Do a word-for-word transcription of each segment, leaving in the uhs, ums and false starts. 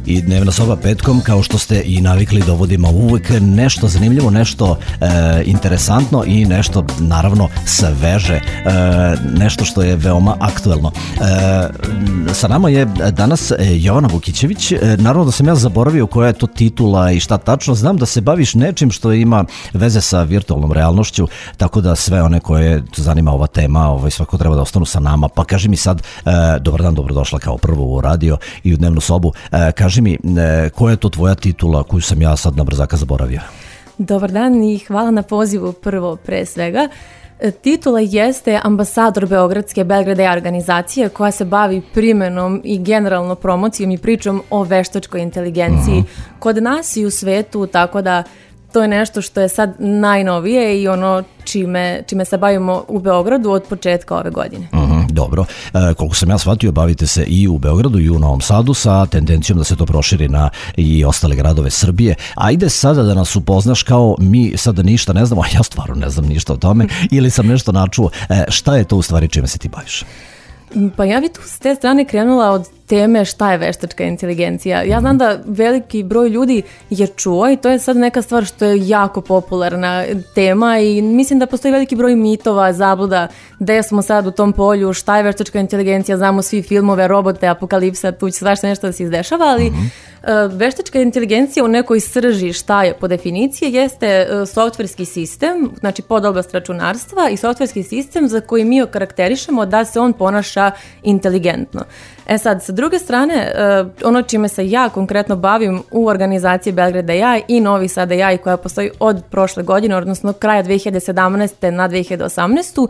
I dnevna soba petkom, kao što ste i navikli, dovodimo uvijek nešto zanimljivo, nešto e, interesantno i nešto naravno sveže, e, nešto što je veoma aktuelno. E, sa nama je danas Jovana Vukićević. E, naravno da sam ja zaboravio koja je to titula i šta tačno. Znam da se baviš nečim što ima veze sa virtualnom realnošću, tako da sve one koje zanima ova tema, ovaj, svako treba da ostanu sa nama. Pa kaži mi sad, e, dobar dan, dobrodošla kao prvo u radio i u dnevnu sobu. E, kaži mi, e, koja je to tvoja titula koju sam ja sad na brzaka zaboravio? Dobar dan i hvala na pozivu prvo pre svega. Titula jeste ambasador Beogradske Belgrade organizacije koja se bavi primenom i generalno promocijom i pričom o veštačkoj inteligenciji mm-hmm. kod nas i u svetu, tako da to je nešto što je sad najnovije i ono čime, čime se bavimo u Beogradu od početka ove godine. Mm-hmm, dobro. E, koliko sam ja shvatio, bavite se i u Beogradu i u Novom Sadu sa tendencijom da se to proširi na i ostale gradove Srbije. Ajde sada da nas upoznaš kao mi sada ništa ne znamo, a ja stvarno ne znam ništa o tome, ili sam nešto načuo. E, šta je to u stvari čime se ti baviš? Pa ja bi tu s te strane krenula od teme šta je veštačka inteligencija. Ja znam da veliki broj ljudi je čuo i to je sad neka stvar što je jako popularna tema i mislim da postoji veliki broj mitova, zabluda, gde smo sad u tom polju, šta je veštačka inteligencija, znamo svi filmove, robote, apokalipsa, tu će svašta nešto da se izdešava, ali mm-hmm. veštačka inteligencija u nekoj srži šta je po definiciji jeste softverski sistem, znači podoblast računarstva i softverski sistem za koji mi okarakterišemo da se on ponaša inteligentno. E sad, sa druge strane, ono čime se ja konkretno bavim u organizaciji Belgrade A I i Novi Sad A I koja postoji od prošle godine, odnosno kraja dve hiljade sedamnaeste na dve hiljade osamnaestu,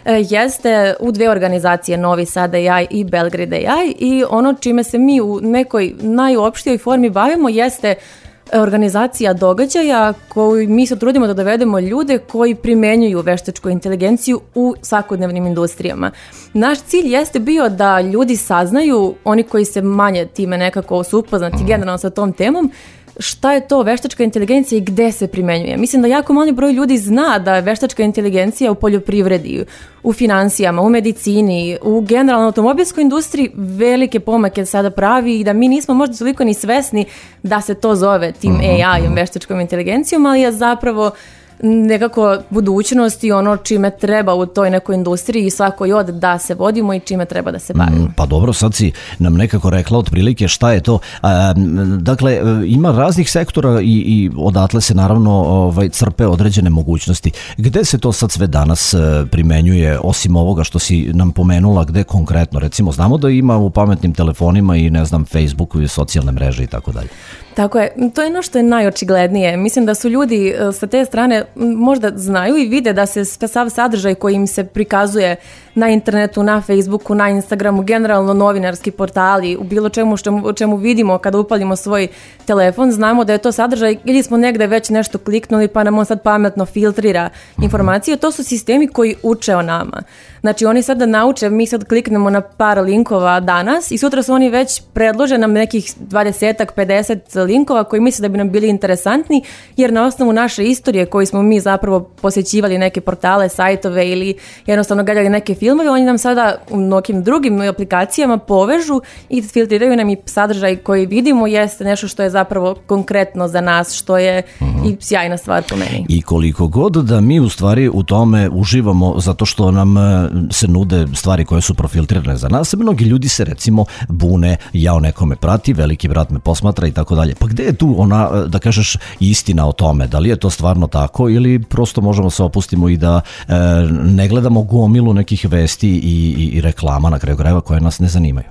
jeste u dve organizacije Novi Sad A I i Belgrade A I i ono čime se mi u nekoj najopštijoj formi bavimo jeste organizacija događaja koju mi se trudimo da dovedemo ljude koji primenjuju veštačku inteligenciju u svakodnevnim industrijama. Naš cilj jeste bio da ljudi saznaju, oni koji se manje time nekako su upoznati generalno sa tom temom, šta je to veštačka inteligencija i gde se primenjuje. Mislim da jako mali broj ljudi zna da je veštačka inteligencija u poljoprivredi, u finansijama, u medicini, u generalno automobilskoj industriji velike pomake sada pravi i da mi nismo možda toliko ni svesni da se to zove tim A I-om, veštačkom inteligencijom, ali je zapravo nekako budućnost i ono čime treba u toj nekoj industriji i svakoj od da se vodimo i čime treba da se bavimo. Mm, pa dobro, sad si nam nekako rekla otprilike šta je to. A, dakle, ima raznih sektora i, i odatle se naravno ovaj, crpe određene mogućnosti. Gde se to sad sve danas primenjuje, osim ovoga što si nam pomenula, gde konkretno? Recimo, znamo da ima u pametnim telefonima i ne znam, Facebooku i socijalne mreže i tako dalje. Tako je, to je ono što je najočiglednije. Mislim da su ljudi sa te strane možda znaju i vide da se sav sadržaj koji im se prikazuje na internetu, na Facebooku, na Instagramu, generalno novinarski portali, u bilo čemu što čemu vidimo kada upalimo svoj telefon, znamo da je to sadržaj ili smo negde već nešto kliknuli pa nam on sad pametno filtrira informacije. To su sistemi koji uče o nama. Znači oni sad da nauče, mi sad kliknemo na par linkova danas i sutra su oni već predlože nam nekih dvadeset pedeset linkova koji misle da bi nam bili interesantni jer na osnovu naše istorije koji smo mi zapravo posjećivali neke portale, sajtove ili jednostavno gledali neke filmove, oni nam sada u nekim drugim aplikacijama povežu i filtriraju nam i sadržaj koji vidimo jeste nešto što je zapravo konkretno za nas, što je uh-huh. i sjajna stvar po meni. I koliko god da mi u stvari u tome uživamo zato što nam se nude stvari koje su profiltrirane za nas, mnogi ljudi se recimo bune, ja o nekome prati, veliki brat me posmatra i tako dalje. Pa gde je tu ona, da kažeš, istina o tome? Da li je to stvarno tako ili prosto možemo se opustimo i da e, ne gledamo gomilu nekih vesti i, i, i reklama na kraju krajeva koje nas ne zanimaju?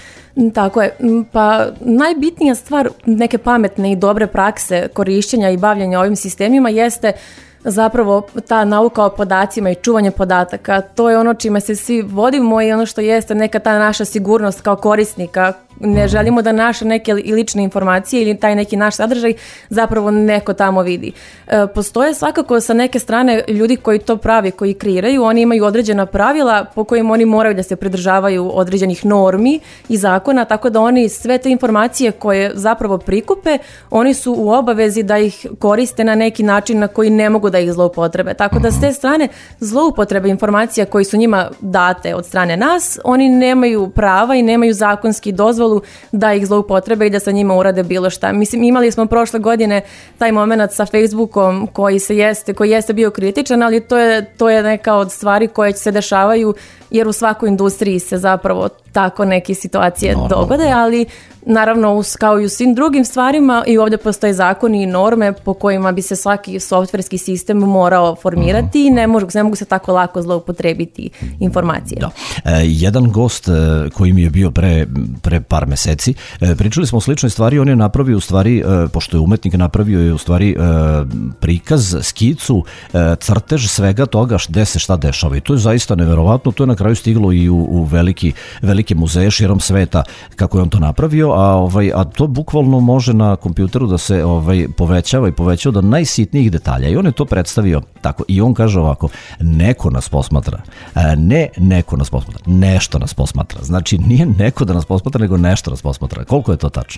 Tako je. Pa najbitnija stvar neke pametne i dobre prakse korišćenja i bavljenja ovim sistemima jeste zapravo ta nauka o podacima i čuvanje podataka. To je ono čime se svi vodimo i ono što jeste neka ta naša sigurnost kao korisnika. Ne želimo da naše neke lične informacije ili taj neki naš sadržaj zapravo neko tamo vidi. E, postoje svakako sa neke strane ljudi koji to pravi, koji kreiraju, oni imaju određena pravila po kojim oni moraju da se pridržavaju određenih normi i zakona, tako da oni sve te informacije koje zapravo prikupe, oni su u obavezi da ih koriste na neki način na koji ne mogu da ih zloupotrebe. Tako da s te strane zloupotrebe informacija koji su njima date od strane nas, oni nemaju prava i nemaju zakonski dozvolu dozvolu da ih zloupotrebe i da sa njima urade bilo šta. Mislim, imali smo prošle godine taj moment sa Facebookom koji se jeste, koji jeste bio kritičan, ali to je, to je neka od stvari koje se dešavaju jer u svakoj industriji se zapravo tako neke situacije Normalno. dogode, ali naravno kao i u svim drugim stvarima i ovdje postoje zakoni i norme po kojima bi se svaki softverski sistem morao formirati i uh-huh. ne, mogu, ne mogu se tako lako zloupotrebiti informacije. Da. E, jedan gost e, koji mi je bio pre, pre par meseci, e, pričali smo o sličnoj stvari, on je napravio u stvari, e, pošto je umetnik, napravio je u stvari e, prikaz, skicu, e, crtež svega toga gde se šta dešava i to je zaista neverovatno, to je na kraju stiglo i u, u veliki, velike muzeje širom sveta kako je on to napravio, a ovaj a to bukvalno može na kompjuteru da se ovaj povećava i povećava do najsitnijih detalja i on je to predstavio tako i on kaže ovako: neko nas posmatra, ne neko nas posmatra, nešto nas posmatra. Znači nije neko da nas posmatra, nego nešto nas posmatra. Koliko je to tačno?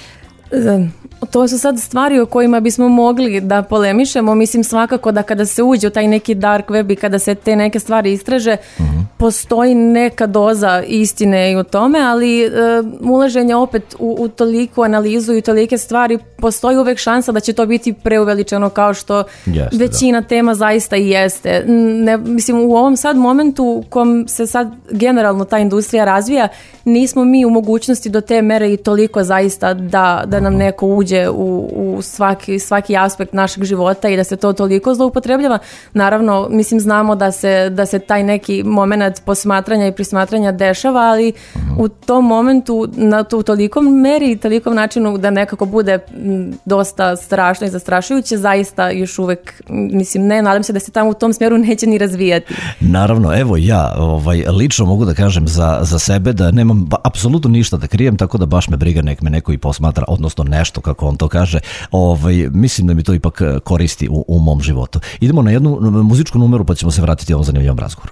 To su sad stvari o kojima bismo mogli da polemišemo. Mislim svakako da kada se uđe u taj neki dark web i kada se te neke stvari istraže, uh-huh. postoji neka doza istine i u tome, ali uh, ulaženje opet u, u toliku analizu i tolike stvari, postoji uvek šansa da će to biti preuveličeno kao što jeste, većina da. tema zaista i jeste. Ne, mislim u ovom sad momentu u kom se sad generalno ta industrija razvija, nismo mi u mogućnosti do te mere i toliko zaista da, da nam neko uđe u, u svaki, svaki aspekt našeg života i da se to toliko zloupotrebljava. Naravno, mislim, znamo da se, da se taj neki moment posmatranja i prismatranja dešava, ali uh-huh. u tom momentu, na to, u tolikom meri i tolikom načinu da nekako bude dosta strašno i zastrašujuće, zaista još uvek, mislim, ne, nadam se da se tamo u tom smjeru neće ni razvijati. Naravno, evo ja ovaj, lično mogu da kažem za, za sebe da nemam ba, apsolutno ništa da krijem, tako da baš me briga nek me neko i posmatra, odnosno nešto, kako on to kaže. Ovaj, mislim da mi to ipak koristi u, u mom životu. Idemo na jednu muzičku numeru pa ćemo se vratiti ovom zanimljivom razgovoru.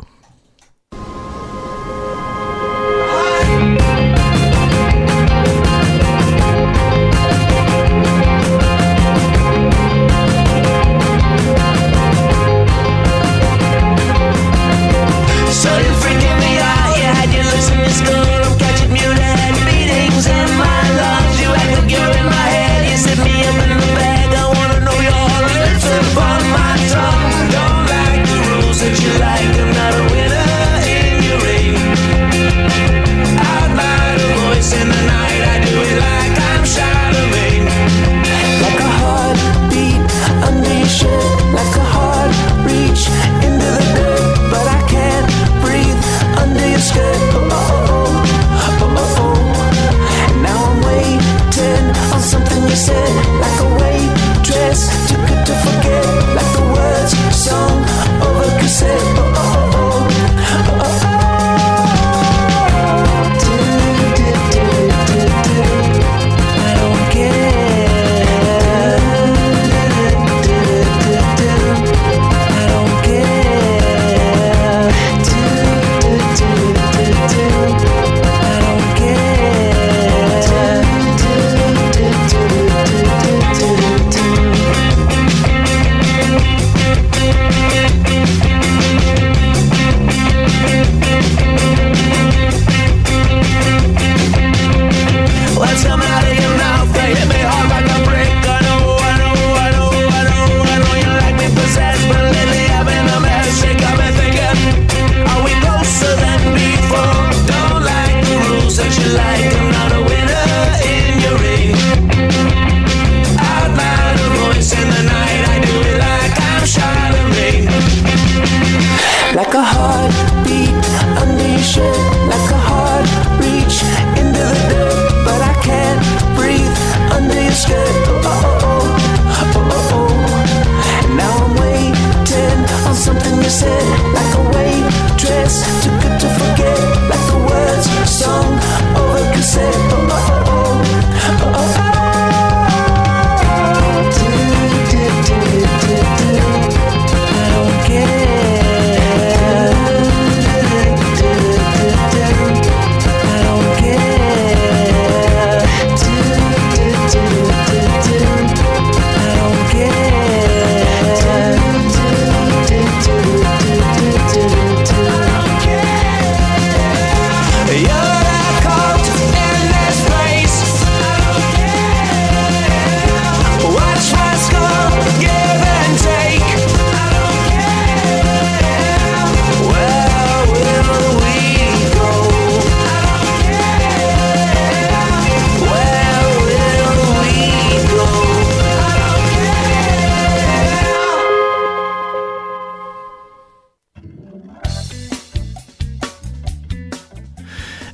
Do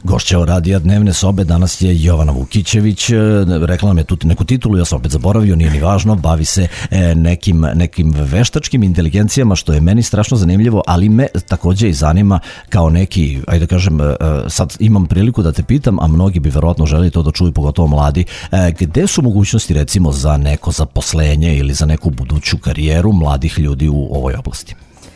Gošća radija Dnevne sobe danas je Jovana Vukićević, rekla nam je tu neku titulu, ja sam opet zaboravio, nije ni važno, bavi se nekim, nekim veštačkim inteligencijama, što je meni strašno zanimljivo, ali me takođe i zanima kao neki, ajde da kažem, sad imam priliku da te pitam, a mnogi bi verovatno želeli to da čuju, pogotovo mladi, gde su mogućnosti recimo za neko zaposlenje ili za neku buduću karijeru mladih ljudi u ovoj oblasti?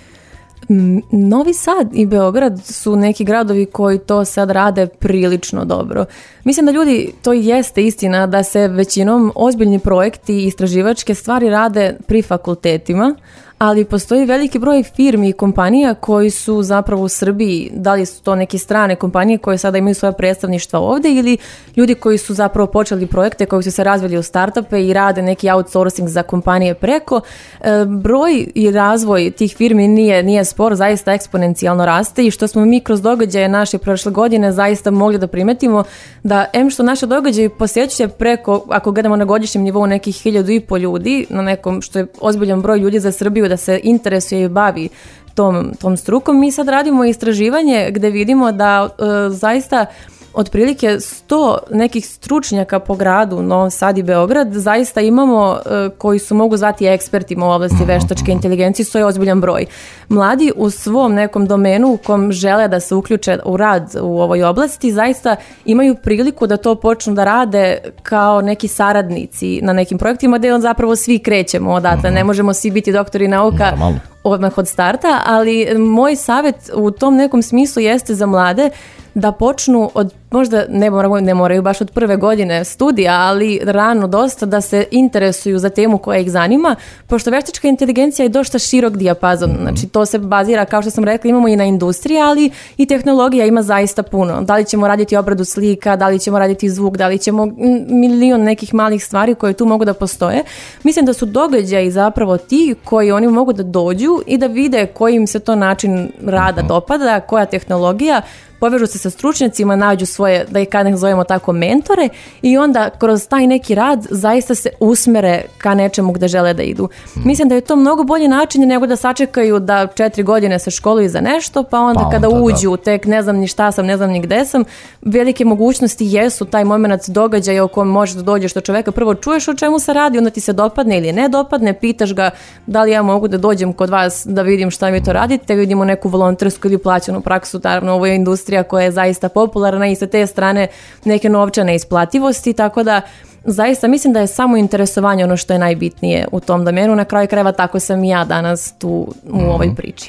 Novi Sad i Beograd su neki gradovi koji to sad rade prilično dobro. Mislim da ljudi, to jeste istina da se većinom ozbiljni projekti i istraživačke stvari rade pri fakultetima, ali postoji veliki broj firmi i kompanija koji su zapravo u Srbiji, da li su to neke strane kompanije koje sada imaju svoje predstavništva ovde ili ljudi koji su zapravo počeli projekte koji su se razvili u startupe i rade neki outsourcing za kompanije preko. E, broj i razvoj tih firmi nije, nije spor, zaista eksponencijalno raste i što smo mi kroz događaje naše prošle godine zaista mogli da primetimo da em što naše događaje posjećuje preko, ako gledamo na godišnjem nivou, nekih hiljadu i po ljudi, na nekom što je ozbiljan broj ljudi za Srbiju da se interesuje i bavi tom, tom strukom. Mi sad radimo istraživanje gde vidimo da e, zaista otprilike sto nekih stručnjaka po gradu, Novom Sad i Beograd, zaista imamo e, koji su mogu zvati ekspertima u oblasti veštačke inteligencije, što je ozbiljan broj. Mladi u svom nekom domenu u kom žele da se uključe u rad u ovoj oblasti, zaista imaju priliku da to počnu da rade kao neki saradnici na nekim projektima gde on zapravo svi krećemo odatle, ne možemo svi biti doktori nauka Normalno. odmah od starta, ali moj savjet u tom nekom smislu jeste za mlade da počnu od, možda ne moraju, ne moraju baš od prve godine studija, ali rano dosta da se interesuju za temu koja ih zanima, pošto veštačka inteligencija je dosta širok dijapazon, mm-hmm. znači to se bazira, kao što sam rekla, imamo i na industriji, ali i tehnologija ima zaista puno. Da li ćemo raditi obradu slika, da li ćemo raditi zvuk, da li ćemo milion nekih malih stvari koje tu mogu da postoje. Mislim da su događaji zapravo ti koji oni mogu da dođu i da vide koji im se to način rada mm-hmm. dopada, koja tehnologija, povežu se sa stručnjacima, nađu svoje, da ih kad nek zovemo tako, mentore i onda kroz taj neki rad zaista se usmere ka nečemu gde žele da idu. Mislim da je to mnogo bolji način nego da sačekaju da četiri godine se školuju za nešto, pa onda pa kada onda, uđu, da. tek ne znam ni šta sam, ne znam ni gde sam, velike mogućnosti jesu taj moment događaja u kojem možeš da dođeš do čoveka, prvo čuješ o čemu se radi, onda ti se dopadne ili ne dopadne, pitaš ga da li ja mogu da dođem kod vas da vidim šta mi to radite, vidimo neku volontersku ili plaćenu praksu, naravno ovo je industrija koja je zaista popularna i sa te strane neke novčane isplativosti, tako da zaista mislim da je samo interesovanje ono što je najbitnije u tom domenu. Na kraju krajeva tako sam i ja danas tu u mm-hmm. ovoj priči.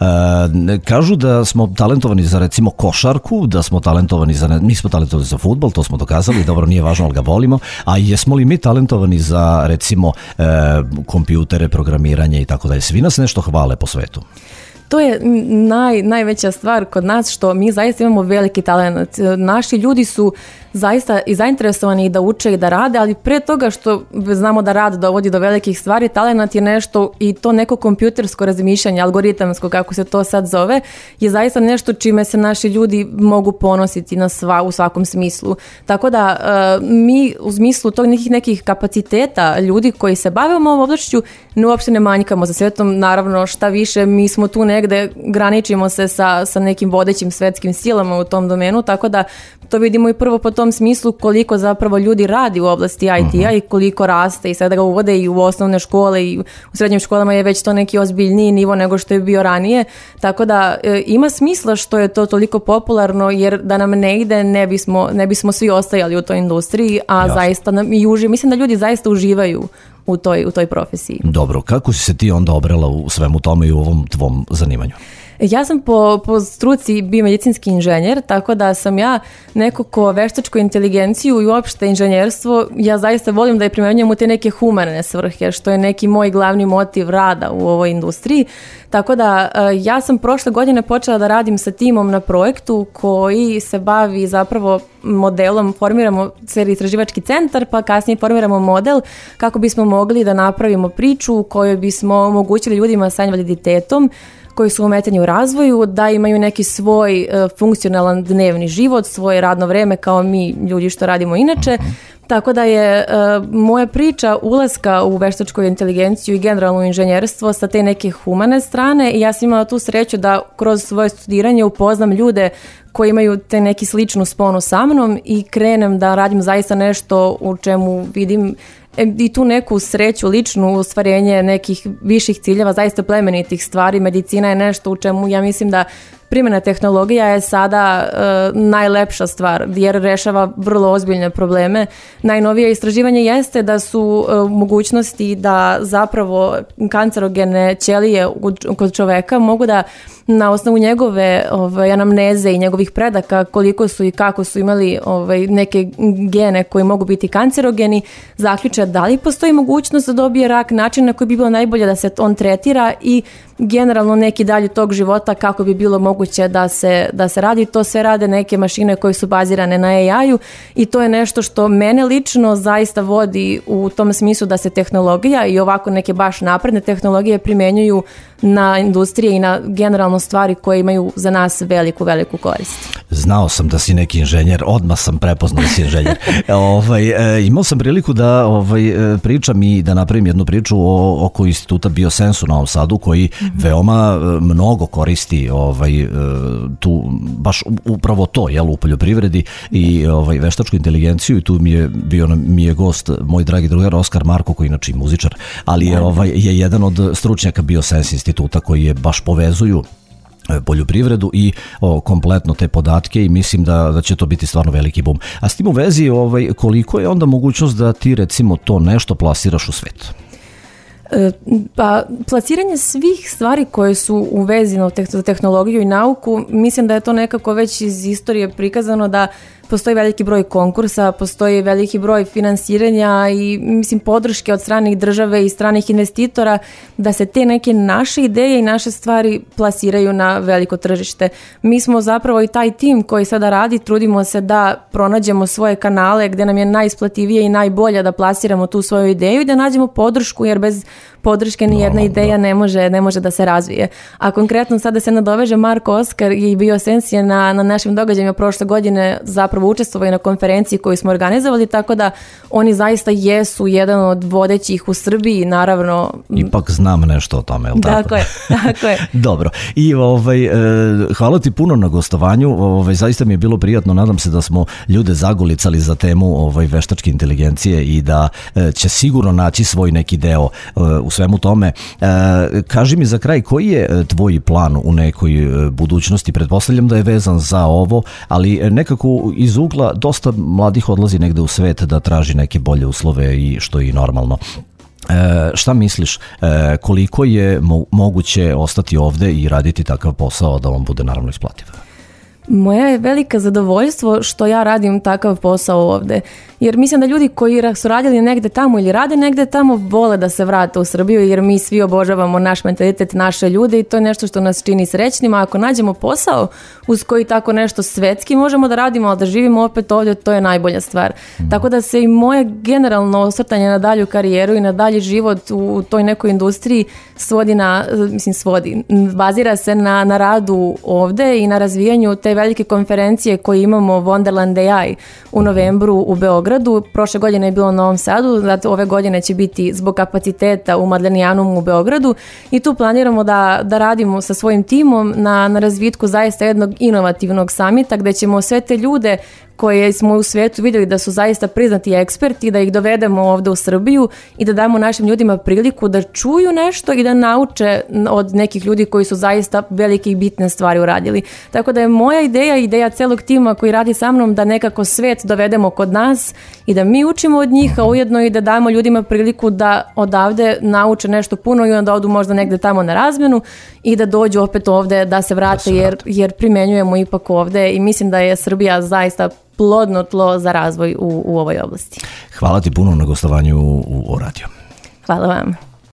E, kažu da smo talentovani za recimo košarku, da smo talentovani za, mi smo talentovani za fudbal, to smo dokazali, dobro, nije važno, ali ga volimo, a jesmo li mi talentovani za recimo e, kompjutere, programiranje i tako dalje? Svi nas nešto hvale po svetu. To je naj, najveća stvar kod nas, što mi zaista imamo veliki talent. Naši ljudi su zaista i zainteresovani da uče i da rade, ali pre toga što znamo da rad dovodi do velikih stvari, talent je nešto i to neko kompjutersko razmišljanje, algoritamsko kako se to sad zove, je zaista nešto čime se naši ljudi mogu ponositi na sva, u svakom smislu. Tako da uh, mi u smislu tog nekih nekih kapaciteta ljudi koji se bave ovom oblašću ne uopšte ne manjkamo za svetom, naravno šta više mi smo tu negde, graničimo se sa, sa nekim vodećim svetskim silama u tom domenu, tako da to vidimo i prvo po tom smislu koliko zapravo ljudi radi u oblasti I T-a uh-huh. i koliko raste i sada ga uvode i u osnovne škole i u srednjim školama je već to neki ozbiljniji nivo nego što je bio ranije, tako da e, ima smisla što je to toliko popularno, jer da nam ne ide ne bismo, ne bismo svi ostajali u toj industriji, a Jasne. zaista nam i uži, mislim da ljudi zaista uživaju u toj, u toj profesiji. Dobro, kako si se ti onda obrela u svemu tome i u ovom tvom zanimanju? Ja sam po, po struci biomedicinski inženjer, tako da sam ja neko ko veštačku inteligenciju i uopšte inženjerstvo, ja zaista volim da je primenjujem u te neke humane svrhe, što je neki moj glavni motiv rada u ovoj industriji. Tako da ja sam prošle godine počela da radim sa timom na projektu koji se bavi zapravo modelom, formiramo istraživački centar, pa kasnije formiramo model kako bismo mogli da napravimo priču u kojoj bismo omogućili ljudima sa invaliditetom koji su ometeni u razvoju, da imaju neki svoj uh, funkcionalan dnevni život, svoje radno vreme kao mi ljudi što radimo inače. Tako da je uh, moja priča ulaska u veštačku inteligenciju i generalno inženjerstvo sa te neke humane strane i ja sam imala tu sreću da kroz svoje studiranje upoznam ljude koji imaju te neki sličnu sponu sa mnom i krenem da radim zaista nešto u čemu vidim i tu neku sreću, ličnu ostvarenje nekih viših ciljeva, zaista plemenitih stvari. Medicina je nešto u čemu ja mislim da primjena tehnologija je sada uh, najlepša stvar jer rešava vrlo ozbiljne probleme. Najnovije istraživanje jeste da su uh, mogućnosti da zapravo kancerogene ćelije kod čoveka mogu da na osnovu njegove ovaj, anamneze i njegovih predaka koliko su i kako su imali ovaj, neke gene koji mogu biti kancerogeni, zaključe da li postoji mogućnost da dobije rak, način na koji bi bilo najbolje da se on tretira i generalno neki dalje tog života kako bi bilo moguće da se, da se radi. To sve rade neke mašine koje su bazirane na A I-u i to je nešto što mene lično zaista vodi u tom smislu da se tehnologija i ovako neke baš napredne tehnologije primenjuju na industrije i na generalno stvari koje imaju za nas veliku, veliku korist. Znao sam da si neki inženjer, odmah sam prepoznao da si inženjer. ovaj, e, imao sam priliku da ovaj, pričam i da napravim jednu priču o, oko instituta Biosens u Novom Sadu koji mm-hmm. veoma mnogo koristi ovaj, tu, baš upravo to, jel, u poljoprivredi i ovaj, veštačku inteligenciju i tu mi je bio mi je gost moj dragi drugar Oskar Marko koji inače i muzičar, ali je, ovaj, je jedan od stručnjaka Biosens instituta koji je baš povezuju poljoprivredu i o, kompletno te podatke i mislim da, da će to biti stvarno veliki bum. A s tim u vezi ovaj, koliko je onda mogućnost da ti recimo to nešto plasiraš u svet? Pa, plasiranje svih stvari koje su u vezi na tehnologiju i nauku, mislim da je to nekako već iz istorije prikazano da postoji veliki broj konkursa, postoji veliki broj finansiranja i mislim podrške od stranih države i stranih investitora da se te neke naše ideje i naše stvari plasiraju na veliko tržište. Mi smo zapravo i taj tim koji sada radi, trudimo se da pronađemo svoje kanale gdje nam je najisplativije i najbolje da plasiramo tu svoju ideju i da nađemo podršku jer bez podrške ni jedna ideja ne može, ne može da se razvije. A konkretno sada se nadoveže Marko Oskar i Biosens je na, na našim događajima prošle godine zapravo učestvovali na konferenciji koju smo organizovali, tako da oni zaista jesu jedan od vodećih u Srbiji, naravno. Ipak znam nešto o tome, je li tako? Tako je, tako je. Dobro. I ovaj, e, hvala ti puno na gostovanju, ovaj, zaista mi je bilo prijatno, nadam se da smo ljude zagolicali za temu ovaj, veštačke inteligencije i da e, će sigurno naći svoj neki deo e, u svemu tome. E, kaži mi za kraj, koji je tvoj plan u nekoj budućnosti? Pretpostavljam da je vezan za ovo, ali nekako iz ugla dosta mladih odlazi negde u svet da traži neke bolje uslove i što je i normalno. E, šta misliš, e, koliko je mo- moguće ostati ovde i raditi takav posao da on bude naravno isplativ? Moja je velika zadovoljstvo što ja radim takav posao ovde. Jer mislim da ljudi koji su radili negde tamo ili rade negde tamo vole da se vrate u Srbiju jer mi svi obožavamo naš mentalitet, naše ljude i to je nešto što nas čini srećnima. Ako nađemo posao uz koji tako nešto svetski možemo da radimo, ali da živimo opet ovdje, to je najbolja stvar. Mm. Tako da se i moje generalno osvrtanje na dalju karijeru i na dalji život u toj nekoj industriji svodi na, mislim svodi, bazira se na, na radu ovde i na razvijanju te velike konferencije koje imamo Wonderland A I u novembru u Beogradu. Prošle godine je bilo u Novom Sadu, zato ove godine će biti zbog kapaciteta u Madlenijanum u Beogradu i tu planiramo da, da radimo sa svojim timom na, na razvitku zaista jednog inovativnog samita gde ćemo sve te ljude koje smo u svijetu vidjeli da su zaista priznati eksperti, da ih dovedemo ovde u Srbiju i da damo našim ljudima priliku da čuju nešto i da nauče od nekih ljudi koji su zaista velike i bitne stvari uradili. Tako da je moja ideja, ideja celog tima koji radi sa mnom da nekako svet dovedemo kod nas i da mi učimo od njih, a ujedno i da damo ljudima priliku da odavde nauče nešto puno i onda odu možda negde tamo na razmenu i da dođu opet ovde da se vrate, da se jer, jer primenjujemo ipak ovde i mislim da je Srbija zaista plodno tlo za razvoj u, u ovoj oblasti. Hvala ti puno na gostovanju u, u Radio. Hvala vam.